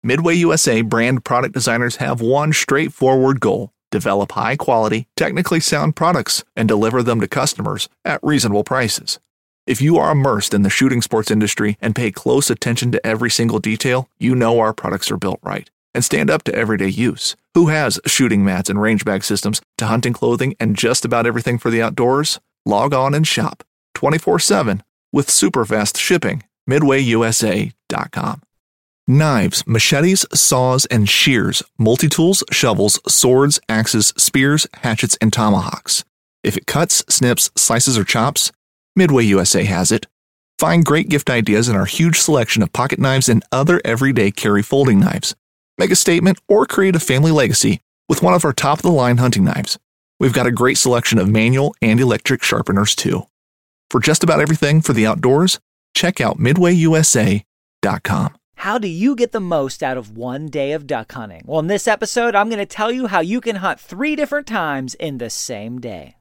Midway USA brand product designers have one straightforward goal: develop high-quality, technically sound products and deliver them to customers at reasonable prices. If you are immersed in the shooting sports industry and pay close attention to every single detail, you know our products are built right and stand up to everyday use. Who has shooting mats and range bag systems to hunting clothing and just about everything for the outdoors? Log on and shop 24/7 with super fast shipping. MidwayUSA.com. Knives, machetes, saws, and shears, multi-tools, shovels, swords, axes, spears, hatchets, and tomahawks. If it cuts, snips, slices, or chops, Midway USA has it. Find great gift ideas in our huge selection of pocket knives and other everyday carry folding knives. Make a statement or create a family legacy with one of our top-of-the-line hunting knives. We've got a great selection of manual and electric sharpeners, too. For just about everything for the outdoors, check out MidwayUSA.com. How do you get the most out of one day of duck hunting? Well, in this episode, I'm going to tell you how you can hunt 3 different times in the same day.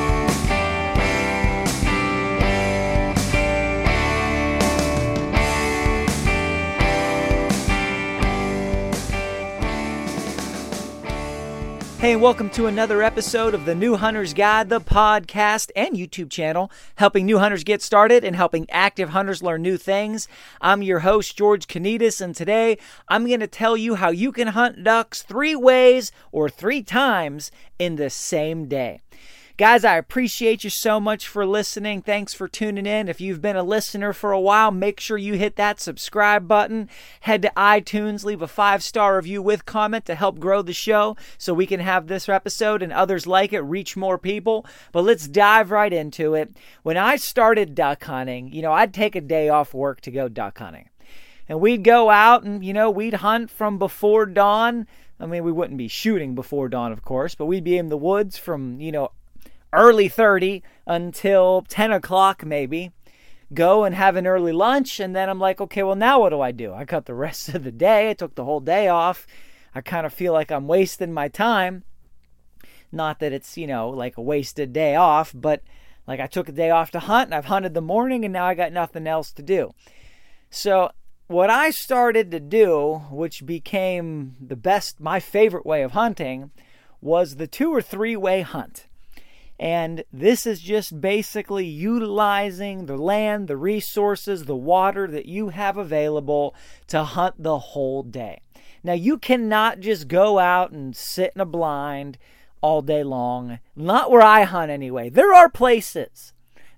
Hey, welcome to another episode of the New Hunter's Guide, the podcast and YouTube channel, helping new hunters get started and helping active hunters learn new things. I'm your host, George Kanitas, and today I'm going to tell you how you can hunt ducks 3 ways or 3 times in the same day. Guys, I appreciate you so much for listening. Thanks for tuning in. If you've been a listener for a while, make sure you hit that subscribe button. Head to iTunes, leave a 5-star review with comment to help grow the show so we can have this episode and others like it reach more people. But let's dive right into it. When I started duck hunting, I'd take a day off work to go duck hunting. And we'd go out and, we'd hunt from before dawn. I mean, we wouldn't be shooting before dawn, of course, but we'd be in the woods from, early 30 until 10 o'clock maybe, go and have an early lunch, and then I'm like, okay, well, now what do? I got the rest of the day. I took the whole day off. I kind of feel like I'm wasting my time. Not that it's, like a wasted day off, but like I took a day off to hunt, and I've hunted the morning, and now I got nothing else to do. So what I started to do, which became my favorite way of hunting, was the 2 or 3 way hunt. And this is just basically utilizing the land, the resources, the water that you have available to hunt the whole day. Now, you cannot just go out and sit in a blind all day long. Not where I hunt anyway. There are places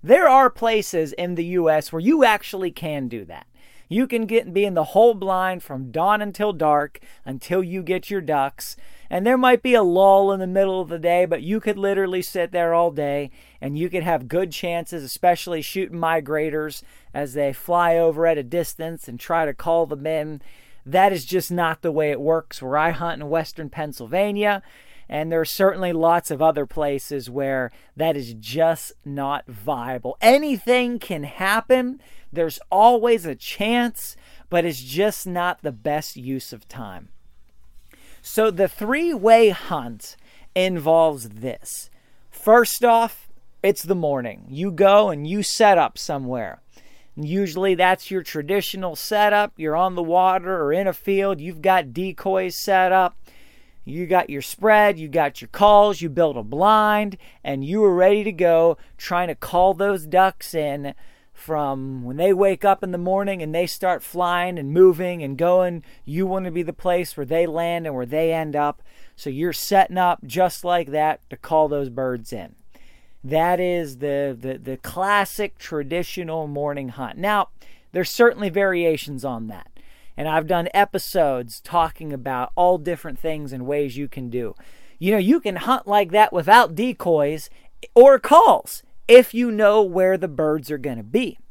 in the U.S. where you actually can do that. You can be in the whole blind from dawn until dark until you get your ducks. And there might be a lull in the middle of the day, but you could literally sit there all day and you could have good chances, especially shooting migrators as they fly over at a distance and try to call them in. That is just not the way it works where I hunt in western Pennsylvania. And there are certainly lots of other places where that is just not viable. Anything can happen. There's always a chance, but it's just not the best use of time. So the 3-way hunt involves this. First off, it's the morning. You go and you set up somewhere. Usually that's your traditional setup. You're on the water or in a field. You've got decoys set up. You got your spread. You got your calls. You built a blind. And you are ready to go trying to call those ducks in from when they wake up in the morning and they start flying and moving and going. You want to be the place where they land and where they end up. So you're setting up just like that to call those birds in. That is the classic traditional morning hunt. Now, there's certainly variations on that. And I've done episodes talking about all different things and ways you can do. You can hunt like that without decoys or calls if you know where the birds are going to be.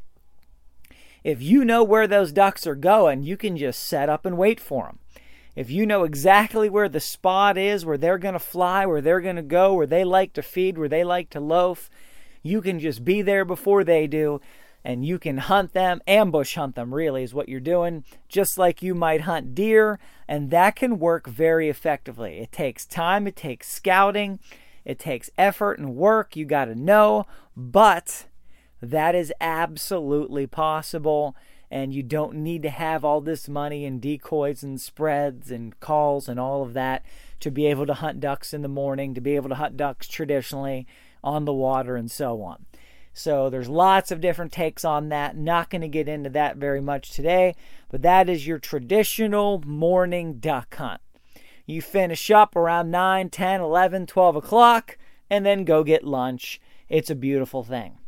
If you know where those ducks are going, you can just set up and wait for them. If you know exactly where the spot is, where they're going to fly, where they're going to go, where they like to feed, where they like to loaf, you can just be there before they do, and you can hunt them, ambush hunt them really is what you're doing, just like you might hunt deer, and that can work very effectively. It takes time, it takes scouting, it takes effort and work, you got to know, but that is absolutely possible, and you don't need to have all this money and decoys and spreads and calls and all of that to be able to hunt ducks in the morning, to be able to hunt ducks traditionally on the water and so on. So there's lots of different takes on that. Not going to get into that very much today, but that is your traditional morning duck hunt. You finish up around 9, 10, 11, 12 o'clock, and then go get lunch. It's a beautiful thing.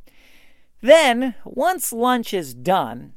Then, once lunch is done,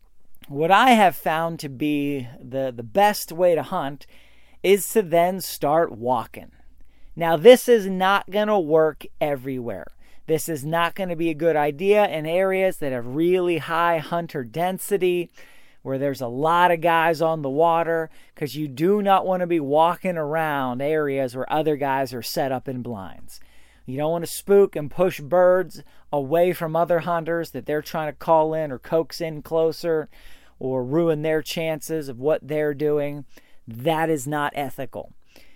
what I have found to be the best way to hunt is to then start walking. Now, this is not going to work everywhere. This is not going to be a good idea in areas that have really high hunter density, where there's a lot of guys on the water, because you do not want to be walking around areas where other guys are set up in blinds. You don't want to spook and push birds away from other hunters that they're trying to call in or coax in closer, or ruin their chances of what they're doing. That is not ethical.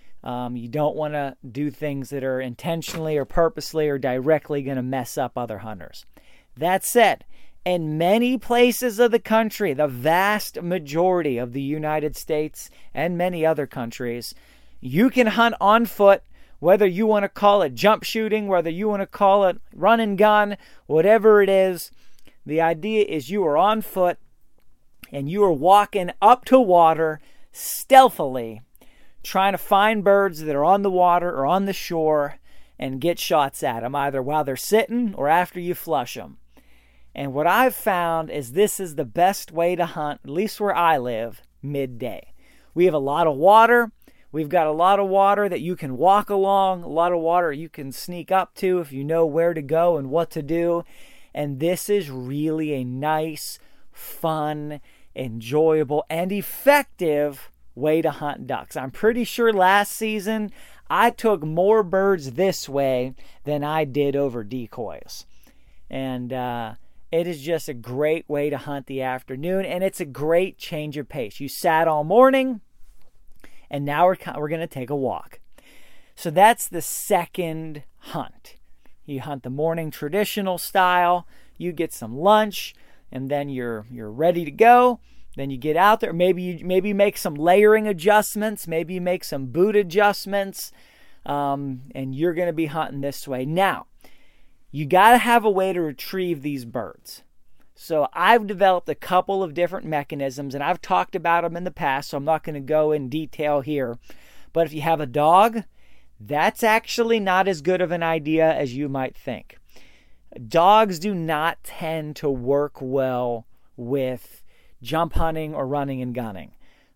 You don't want to do things that are intentionally or purposely or directly going to mess up other hunters. That said, in many places of the country, the vast majority of the United States and many other countries, you can hunt on foot, whether you want to call it jump shooting, whether you want to call it run and gun, whatever it is. The idea is you are on foot and you are walking up to water stealthily, trying to find birds that are on the water or on the shore and get shots at them, either while they're sitting or after you flush them. And what I've found is this is the best way to hunt, at least where I live, midday. We have a lot of water. We've got a lot of water that you can walk along, a lot of water you can sneak up to if you know where to go and what to do. And this is really a nice, fun, enjoyable, and effective way to hunt ducks. I'm pretty sure last season I took more birds this way than I did over decoys. And it is just a great way to hunt the afternoon, and it's a great change of pace. You sat all morning, and now we're going to take a walk. So that's the second hunt. You hunt the morning traditional style, you get some lunch, and then you're ready to go. Then you get out there. Maybe you make some layering adjustments. Maybe you make some boot adjustments, and you're going to be hunting this way. Now, you got to have a way to retrieve these birds. So I've developed a couple of different mechanisms, and I've talked about them in the past, so I'm not going to go in detail here. But if you have a dog, that's actually not as good of an idea as you might think. Dogs do not tend to work well with jump hunting or running and gunning.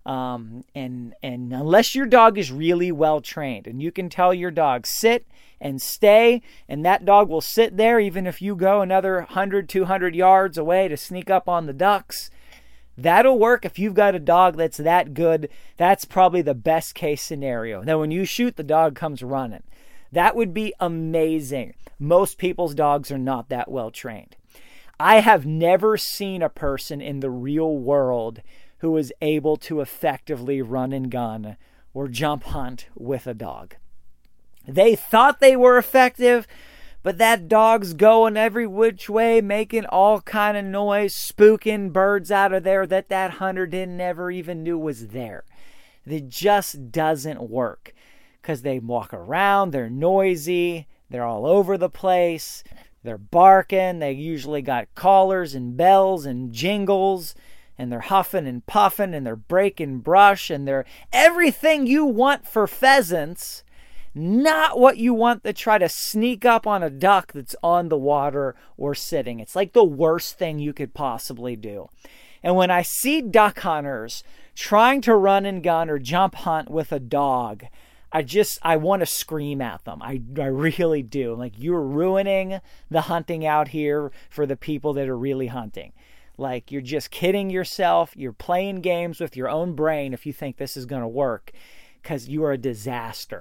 And unless your dog is really well trained, and you can tell your dog sit and stay, and that dog will sit there even if you go another 100, 200 yards away to sneak up on the ducks, that'll work. If you've got a dog that's that good, that's probably the best case scenario. Now, when you shoot, the dog comes running. That would be amazing. Most people's dogs are not that well trained. I have never seen a person in the real world who is able to effectively run and gun or jump hunt with a dog. They thought they were effective, but that dog's going every which way, making all kind of noise, spooking birds out of there that hunter never even knew was there. It just doesn't work because they walk around, they're noisy, they're all over the place, they're barking, they usually got collars and bells and jingles, and they're huffing and puffing, and they're breaking brush, and they're everything you want for pheasants, not what you want to try to sneak up on a duck that's on the water or sitting. It's like the worst thing you could possibly do. And when I see duck hunters trying to run and gun or jump hunt with a dog, I want to scream at them. I really do. Like, you're ruining the hunting out here for the people that are really hunting. Like, you're just kidding yourself. You're playing games with your own brain if you think this is going to work, because you are a disaster.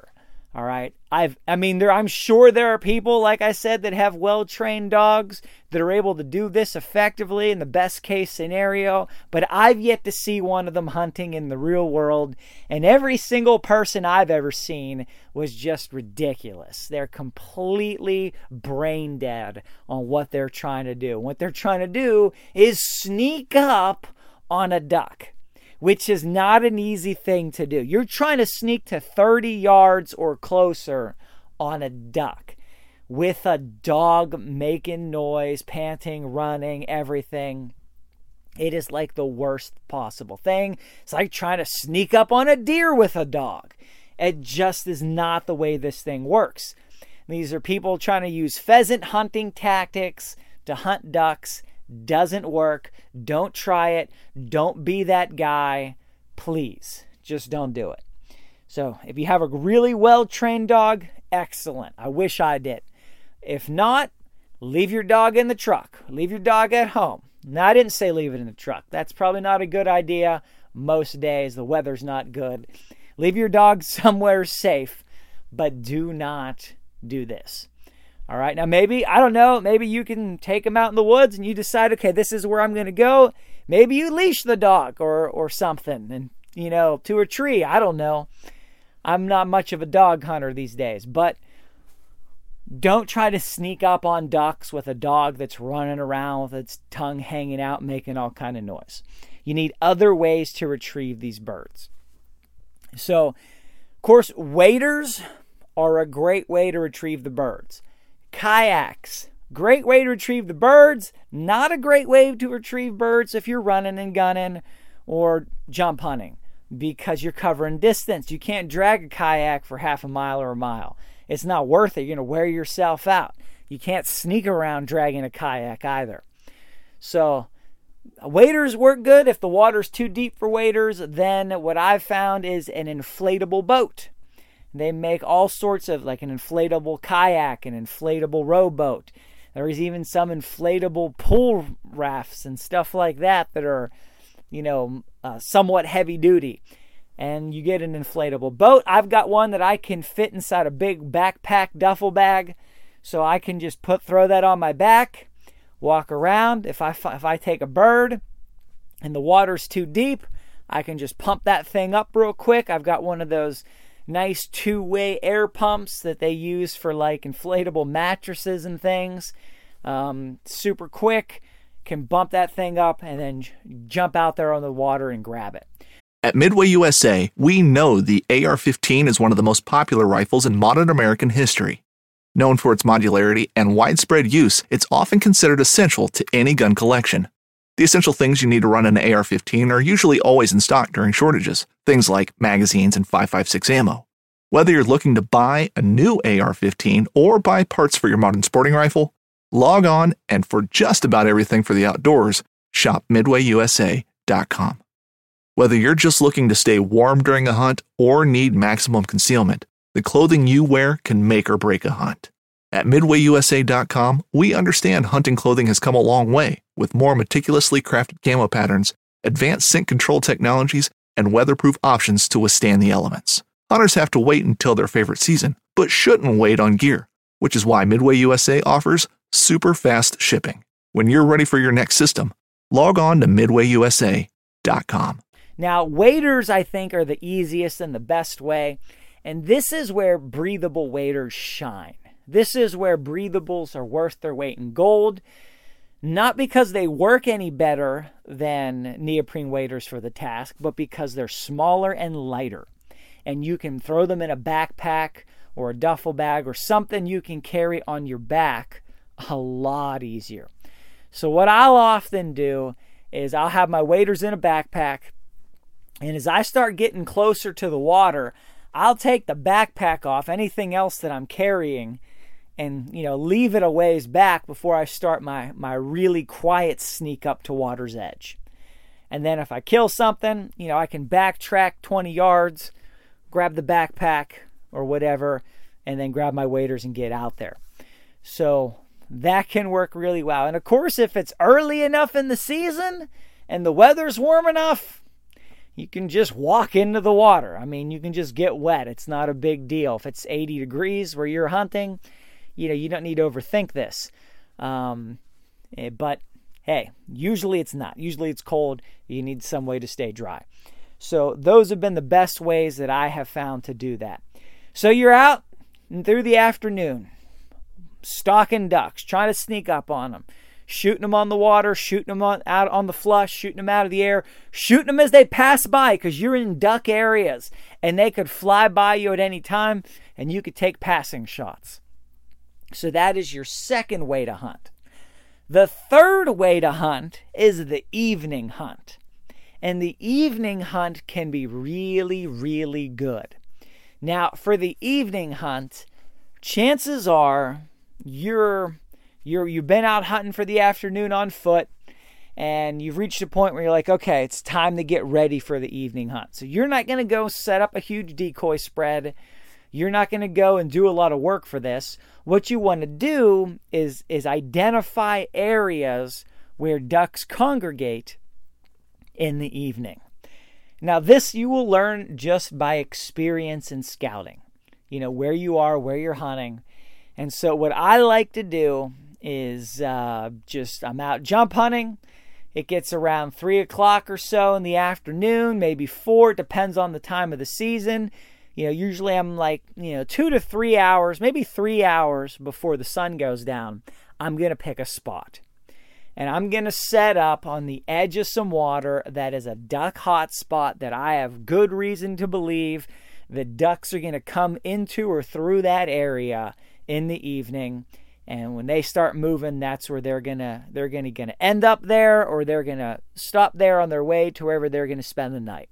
All right. I'm sure there are people, like I said, that have well-trained dogs that are able to do this effectively in the best case scenario, but I've yet to see one of them hunting in the real world, and every single person I've ever seen was just ridiculous. They're completely brain dead on what they're trying to do. What they're trying to do is sneak up on a duck, which is not an easy thing to do. You're trying to sneak to 30 yards or closer on a duck with a dog making noise, panting, running, everything. It is like the worst possible thing. It's like trying to sneak up on a deer with a dog. It just is not the way this thing works. These are people trying to use pheasant hunting tactics to hunt ducks. Doesn't work. Don't try it. Don't be that guy. Please, just don't do it. So if you have a really well-trained dog, excellent. I wish I did. If not, leave your dog in the truck. Leave your dog at home. Now, I didn't say leave it in the truck. That's probably not a good idea most days. The weather's not good. Leave your dog somewhere safe, but do not do this. All right, now maybe, I don't know, maybe you can take him out in the woods and you decide, okay, this is where I'm going to go. Maybe you leash the dog or something and, to a tree. I don't know. I'm not much of a dog hunter these days, but don't try to sneak up on ducks with a dog that's running around with its tongue hanging out, making all kind of noise. You need other ways to retrieve these birds. So, of course, waders are a great way to retrieve the birds. Kayaks, great way to retrieve the birds. Not a great way to retrieve birds if you're running and gunning or jump hunting because you're covering distance. You can't drag a kayak for half a mile or a mile. It's not worth it. You're going to wear yourself out. You can't sneak around dragging a kayak either. So waders work good. If the water's too deep for waders, then what I've found is an inflatable boat. They make all sorts of, like an inflatable kayak, an inflatable rowboat. There is even some inflatable pool rafts and stuff like that are, somewhat heavy duty. And you get an inflatable boat. I've got one that I can fit inside a big backpack duffel bag. So I can just throw that on my back, walk around. If I take a bird and the water's too deep, I can just pump that thing up real quick. I've got one of those nice two-way air pumps that they use for like inflatable mattresses and things. Super quick. Can bump that thing up and then jump out there on the water and grab it. At Midway USA, we know the AR-15 is one of the most popular rifles in modern American history. Known for its modularity and widespread use, it's often considered essential to any gun collection. The essential things you need to run an AR-15 are usually always in stock during shortages, things like magazines and 5.56 ammo. Whether you're looking to buy a new AR-15 or buy parts for your modern sporting rifle, log on and for just about everything for the outdoors, shop MidwayUSA.com. Whether you're just looking to stay warm during a hunt or need maximum concealment, the clothing you wear can make or break a hunt. At MidwayUSA.com, we understand hunting clothing has come a long way with more meticulously crafted camo patterns, advanced scent control technologies, and weatherproof options to withstand the elements. Hunters have to wait until their favorite season, but shouldn't wait on gear, which is why Midway USA offers super fast shipping. When you're ready for your next system, log on to MidwayUSA.com. Now, waders, I think, are the easiest and the best way, and this is where breathable waders shine. This is where breathables are worth their weight in gold, not because they work any better than neoprene waders for the task, but because they're smaller and lighter, and you can throw them in a backpack or a duffel bag or something you can carry on your back a lot easier. So what I'll often do is I'll have my waders in a backpack, and as I start getting closer to the water, I'll take the backpack off, anything else that I'm carrying, and leave it a ways back before I start my really quiet sneak up to water's edge. And then if I kill something, I can backtrack 20 yards, grab the backpack or whatever, and then grab my waders and get out there. So that can work really well. And of course, if it's early enough in the season and the weather's warm enough, you can just walk into the water. I mean, you can just get wet. It's not a big deal. If it's 80 degrees where you're hunting, you don't need to overthink this. But hey, usually it's not. Usually it's cold. You need some way to stay dry. So those have been the best ways that I have found to do that. So you're out through the afternoon, stalking ducks, trying to sneak up on them, shooting them on the water, shooting them out on the flush, shooting them out of the air, shooting them as they pass by, because you're in duck areas and they could fly by you at any time and you could take passing shots. So that is your second way to hunt. The third way to hunt is the evening hunt. And the evening hunt can be really, really good. Now, for the evening hunt, chances are you've been out hunting for the afternoon on foot, and you've reached a point where you're like, okay, it's time to get ready for the evening hunt. So you're not going to go set up a huge decoy spread. You're not going to go and do a lot of work for this. What you want to do is identify areas where ducks congregate in the evening. Now, this you will learn just by experience and scouting. Where you are, where you're hunting. And so what I like to do is I'm out jump hunting. It gets around 3 o'clock or so in the afternoon, maybe 4. It depends on the time of the season. Usually I'm like, 2 to 3 hours, maybe 3 hours before the sun goes down, I'm going to pick a spot. And I'm going to set up on the edge of some water that is a duck hot spot that I have good reason to believe the ducks are going to come into or through that area in the evening. And when they start moving, that's where they're going to end up there, or they're going to stop there on their way to wherever they're going to spend the night.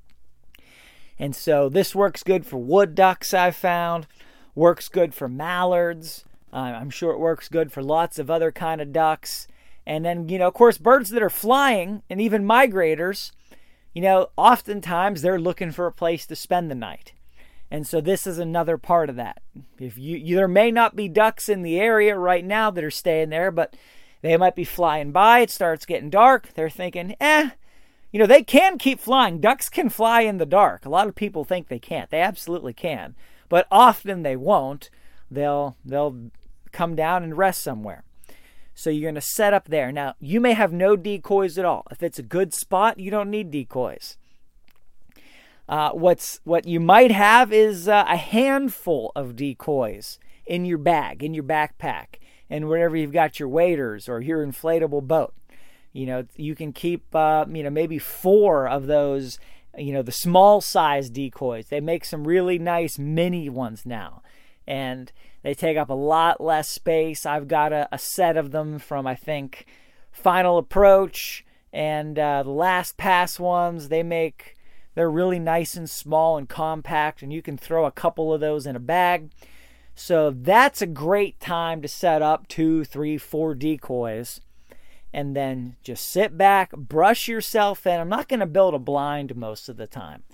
And so this works good for wood ducks, I've found. Works good for mallards. I'm sure it works good for lots of other kind of ducks. And then, of course, birds that are flying and even migrators, oftentimes they're looking for a place to spend the night. And so this is another part of that. If there may not be ducks in the area right now that are staying there, but they might be flying by. It starts getting dark. They're thinking, they can keep flying. Ducks can fly in the dark. A lot of people think they can't. They absolutely can. But often they won't. They'll come down and rest somewhere. So you're going to set up there. Now, you may have no decoys at all. If it's a good spot, you don't need decoys. What you might have is a handful of decoys in your bag, in your backpack, and wherever you've got your waders or your inflatable boat. You can keep, maybe 4 of those, the small size decoys. They make some really nice mini ones now. And they take up a lot less space. I've got a set of them from, I think, Final Approach and the Last Pass ones. They're really nice and small and compact, and you can throw a couple of those in a bag. So that's a great time to set up 2, 3, 4 decoys. And then just sit back, brush yourself in. I'm not going to build a blind most of the time.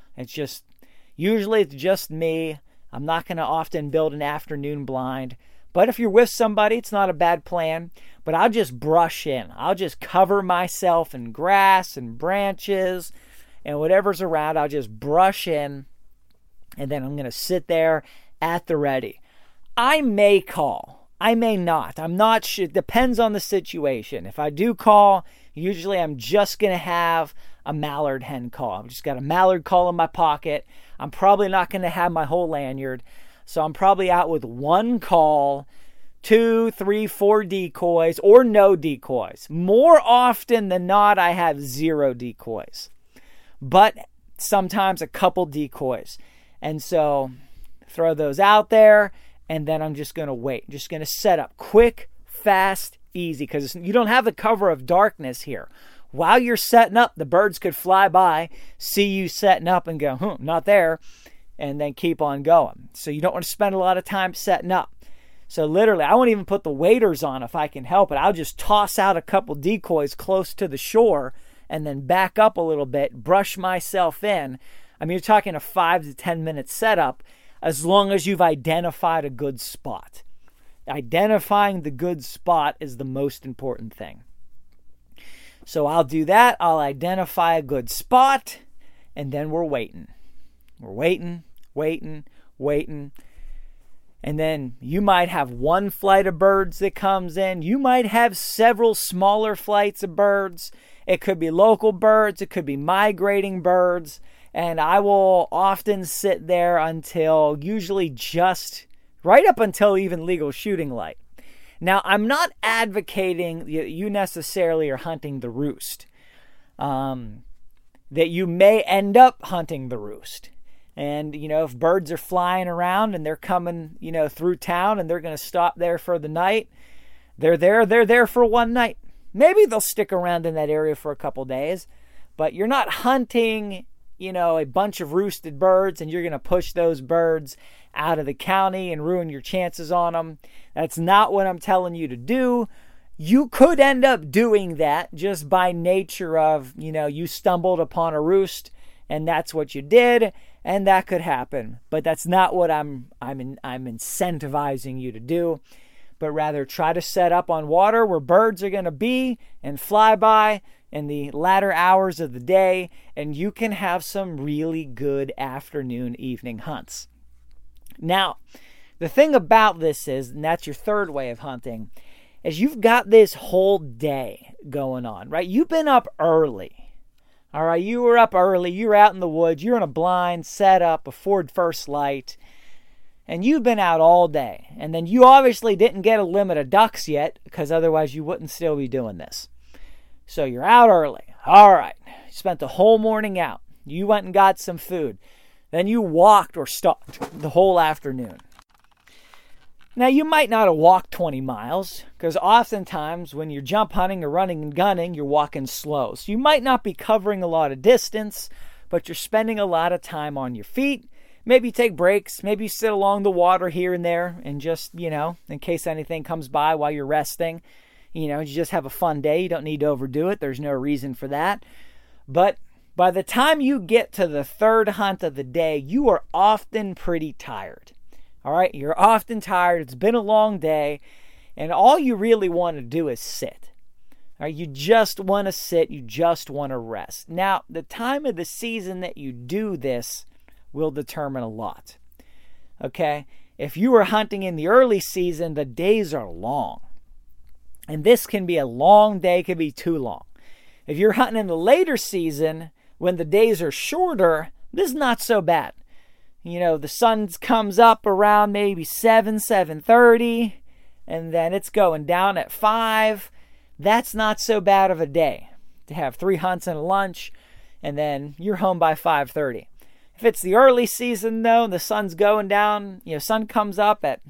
Usually it's just me. I'm not going to often build an afternoon blind. But if you're with somebody, it's not a bad plan. But I'll just brush in. I'll just cover myself in grass and branches and whatever's around. I'll just brush in. And then I'm going to sit there at the ready. I may call. I may not. I'm not sure. It depends on the situation. If I do call, usually I'm just going to have a mallard hen call. I've just got a mallard call in my pocket. I'm probably not going to have my whole lanyard. So I'm probably out with 1 call, 2, 3, 4 decoys, or no decoys. More often than not, I have 0 decoys. But sometimes a couple decoys. And so throw those out there, and then I'm just going to wait. I'm just going to set up quick, fast, easy, because you don't have the cover of darkness here. While you're setting up, the birds could fly by, see you setting up and go, not there, and then keep on going. So you don't want to spend a lot of time setting up. So literally, I won't even put the waders on if I can help it. I'll just toss out a couple decoys close to the shore and then back up a little bit, brush myself in. I mean, you're talking a 5 to 10 minute setup as long as you've identified a good spot. Identifying the good spot is the most important thing. So I'll do that. I'll identify a good spot. and then we're waiting. We're waiting. And then you might have one flight of birds that comes in. You might have several smaller flights of birds. It could be local birds. It could be migrating birds. And I will often sit there until usually just right up until even legal shooting light. Now, I'm not advocating you necessarily are hunting the roost. That you may end up hunting the roost. And, if birds are flying around and they're coming, through town and they're going to stop there for the night, they're there for one night. Maybe they'll stick around in that area for a couple days, but you're not hunting, a bunch of roosted birds and you're going to push those birds out of the county and ruin your chances on them. That's not what I'm telling you to do. You could end up doing that just by nature of, you stumbled upon a roost and that's what you did, and that could happen. But that's not what I'm incentivizing you to do, but rather try to set up on water where birds are going to be and fly by in the latter hours of the day, and you can have some really good afternoon, evening hunts. Now, the thing about this is, and that's your third way of hunting, is you've got this whole day going on, right? You've been up early. All right, you were up early, you're out in the woods, you're in a blind set up before first light, and you've been out all day. And then you obviously didn't get a limit of ducks yet, because otherwise you wouldn't still be doing this. So you're out early. All right, you spent the whole morning out. You went and got some food. Then you walked or stalked the whole afternoon. Now, you might not have walked 20 miles, because oftentimes when you're jump hunting or running and gunning, you're walking slow. So you might not be covering a lot of distance, but you're spending a lot of time on your feet. Maybe take breaks. Maybe you sit along the water here and there and just, in case anything comes by while you're resting, you just have a fun day. You don't need to overdo it. There's no reason for that. But by the time you get to the third hunt of the day, you are often pretty tired. All right, you're often tired. It's been a long day, and all you really want to do is sit. All right, you just want to sit. You just want to rest. Now, the time of the season that you do this will determine a lot. Okay, if you were hunting in the early season, the days are long, and this can be a long day. Could be too long. If you're hunting in the later season, when the days are shorter, this is not so bad. The sun comes up around maybe 7:30, and then it's going down at 5. That's not so bad of a day to have 3 hunts and a lunch, and then you're home by 5:30. If it's the early season, though, and the sun's going down, sun comes up at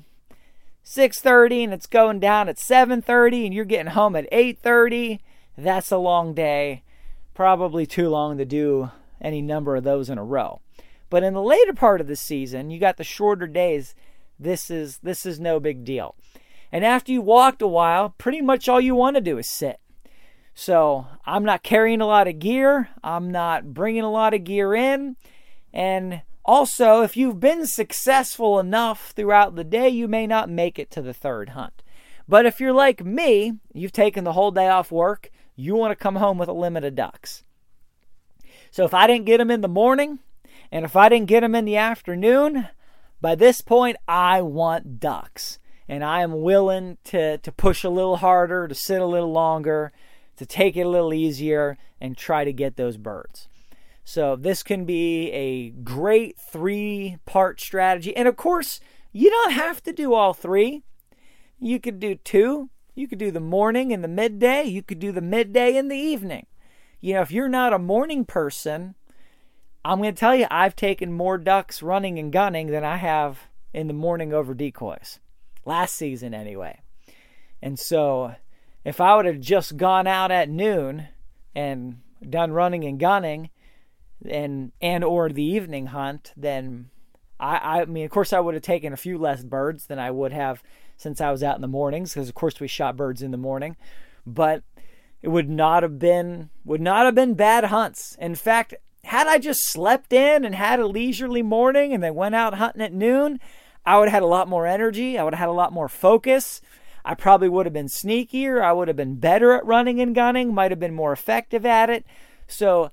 6:30, and it's going down at 7:30, and you're getting home at 8:30, that's a long day. Probably too long to do any number of those in a row. But in the later part of the season, you got the shorter days. This is no big deal. And after you walked a while, pretty much all you want to do is sit. So I'm not carrying a lot of gear. I'm not bringing a lot of gear in. And also, if you've been successful enough throughout the day, you may not make it to the third hunt. But if you're like me, you've taken the whole day off work, you want to come home with a limit of ducks. So if I didn't get them in the morning, and if I didn't get them in the afternoon, by this point, I want ducks. And I am willing to push a little harder, to sit a little longer, to take it a little easier, and try to get those birds. So this can be a great 3-part strategy. And of course, you don't have to do all 3. You could do 2. You could do the morning and the midday. You could do the midday and the evening. If you're not a morning person, I'm going to tell you, I've taken more ducks running and gunning than I have in the morning over decoys. Last season, anyway. And so, if I would have just gone out at noon and done running and gunning and or the evening hunt, then I mean, of course, I would have taken a few less birds than I would have since I was out in the mornings, because of course we shot birds in the morning. But it would not have been bad hunts. In fact, had I just slept in and had a leisurely morning and then went out hunting at noon, I would have had a lot more energy. I would have had a lot more focus. I probably would have been sneakier. I would have been better at running and gunning, might have been more effective at it. So,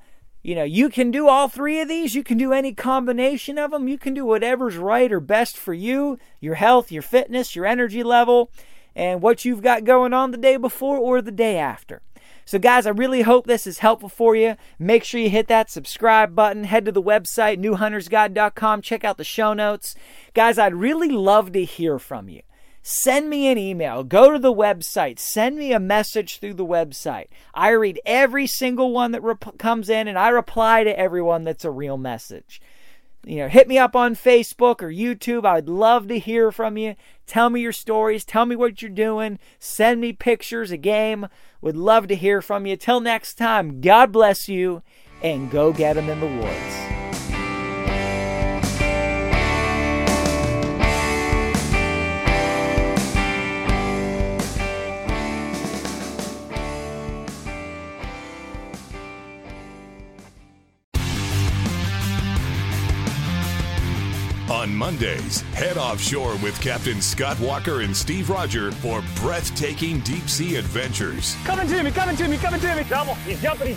You can do all three of these. You can do any combination of them. You can do whatever's right or best for you, your health, your fitness, your energy level, and what you've got going on the day before or the day after. So guys, I really hope this is helpful for you. Make sure you hit that subscribe button. Head to the website, newhuntersguide.com. Check out the show notes. Guys, I'd really love to hear from you. Send me an email. Go to the website. Send me a message through the website. I read every single one that comes in, and I reply to everyone that's a real message. Hit me up on Facebook or YouTube. I'd love to hear from you. Tell me your stories. Tell me what you're doing. Send me pictures, a game. Would love to hear from you. Till next time, God bless you, and go get them in the woods. On Mondays, head offshore with Captain Scott Walker and Steve Roger for breathtaking deep-sea adventures. Coming to me. Double. He's jumping.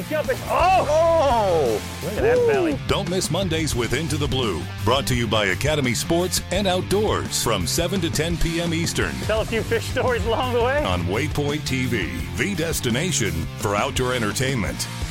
Oh! Look at that belly. Don't miss Mondays with Into the Blue. Brought to you by Academy Sports and Outdoors from 7 to 10 p.m. Eastern. Tell a few fish stories along the way. On Waypoint TV, the destination for outdoor entertainment.